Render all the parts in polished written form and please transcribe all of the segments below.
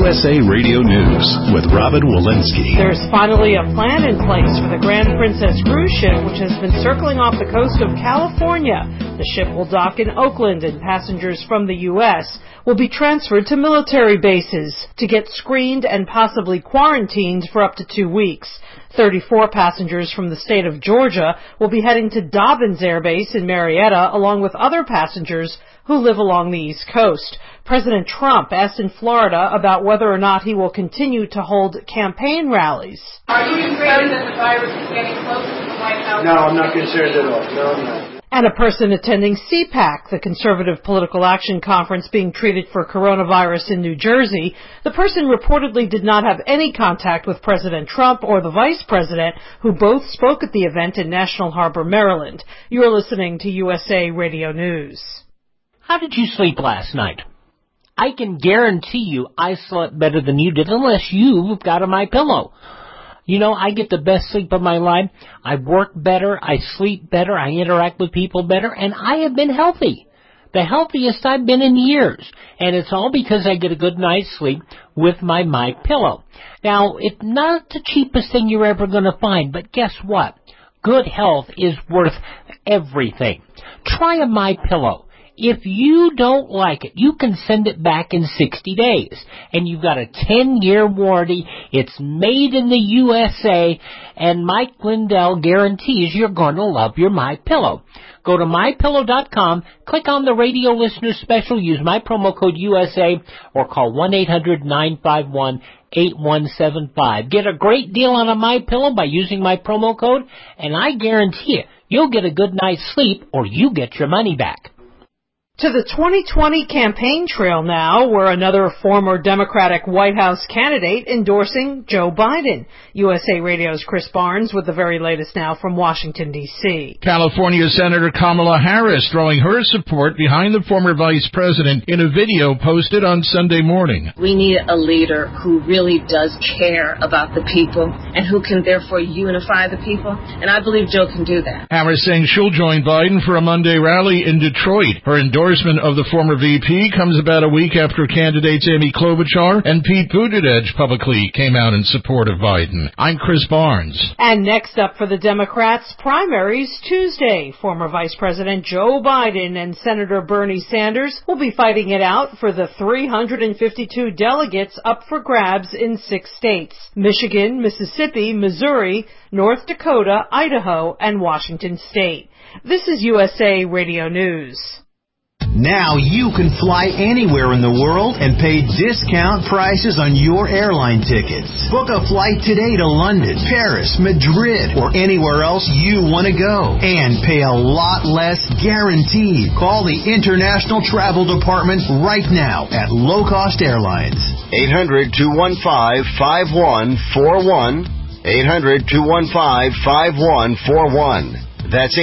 USA Radio News with Robin Walensky. There's finally a plan in place for the Grand Princess cruise ship, which has been circling off the coast of California. The ship will dock in Oakland, and passengers from the U.S. will be transferred to military bases to get screened and possibly quarantined for up to 2 weeks. 34 passengers from the state of Georgia will be heading to Dobbins Air Base in Marietta, along with other passengers who live along the East Coast. President Trump asked in Florida about whether or not he will continue to hold campaign rallies. Are you concerned that the virus is getting closer to the White House? No, I'm not concerned at all. No, I'm not. And a person attending CPAC, the Conservative Political Action Conference being treated for coronavirus in New Jersey, the person reportedly did not have any contact with President Trump or the Vice President, who both spoke at the event in National Harbor, Maryland. You're listening to USA Radio News. How did you sleep last night? I can guarantee you I slept better than you did, unless you've got a MyPillow. You know, I get the best sleep of my life. I work better, I sleep better, I interact with people better, and I have been healthy. The healthiest I've been in years. And it's all because I get a good night's sleep with my MyPillow. Now, it's not the cheapest thing you're ever going to find, but guess what? Good health is worth everything. Try a MyPillow. If you don't like it, you can send it back in 60 days. And you've got a 10-year warranty. It's made in the USA. And Mike Lindell guarantees you're going to love your MyPillow. Go to MyPillow.com, click on the radio listener special, use my promo code USA, or call 1-800-951-8175. Get a great deal on a MyPillow by using my promo code, and I guarantee you'll get a good night's sleep or you get your money back. To the 2020 campaign trail now, where another former Democratic White House candidate endorsing Joe Biden. USA Radio's Chris Barnes with the very latest now from Washington, D.C. California Senator Kamala Harris throwing her support behind the former vice president in a video posted on Sunday morning. We need a leader who really does care about the people and who can therefore unify the people, and I believe Joe can do that. Harris saying she'll join Biden for a Monday rally in Detroit. Her endorsement of the former VP comes about a week after candidates Amy Klobuchar and Pete Buttigieg publicly came out in support of Biden. I'm Chris Barnes. And next up for the Democrats, primaries Tuesday. Former Vice President Joe Biden and Senator Bernie Sanders will be fighting it out for the 352 delegates up for grabs in 6 states: Michigan, Mississippi, Missouri, North Dakota, Idaho, and Washington State. This is USA Radio News. Now you can fly anywhere in the world and pay discount prices on your airline tickets. Book a flight today to London, Paris, Madrid, or anywhere else you want to go. And pay a lot less guaranteed. Call the International Travel Department right now at Low Cost Airlines. 800-215-5141. 800-215-5141. That's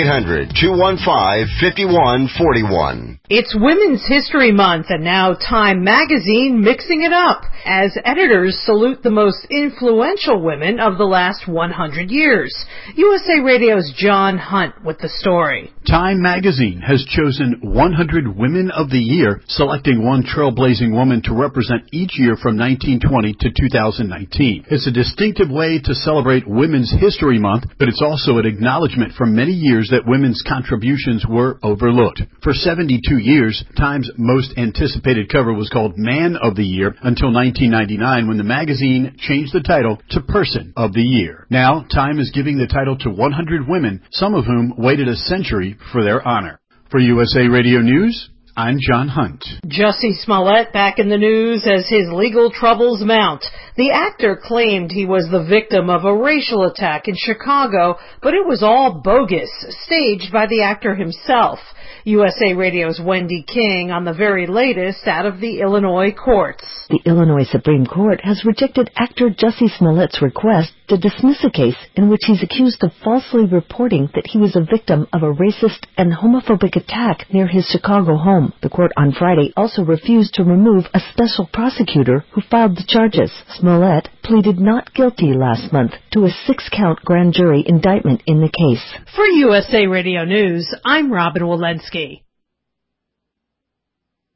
800-215-5141. It's Women's History Month, and now Time Magazine mixing it up as editors salute the most influential women of the last 100 years. USA Radio's John Hunt with the story. Time Magazine has chosen 100 Women of the Year, selecting one trailblazing woman to represent each year from 1920 to 2019. It's a distinctive way to celebrate Women's History Month, but it's also an acknowledgement for many years that women's contributions were overlooked. For 72 years, Time's most anticipated cover was called Man of the Year until 1999, when the magazine changed the title to Person of the Year. Now, Time is giving the title to 100 women, some of whom waited a century for their honor. For USA Radio News, I'm John Hunt. Jussie Smollett back in the news as his legal troubles mount. The actor claimed he was the victim of a racial attack in Chicago, but it was all bogus, staged by the actor himself. USA Radio's Wendy King on the very latest out of the Illinois courts. The Illinois Supreme Court has rejected actor Jussie Smollett's request to dismiss a case in which he's accused of falsely reporting that he was a victim of a racist and homophobic attack near his Chicago home. The court on Friday also refused to remove a special prosecutor who filed the charges. Smollett pleaded not guilty last month to a 6-count grand jury indictment in the case. For USA Radio News, I'm Robin Walensky.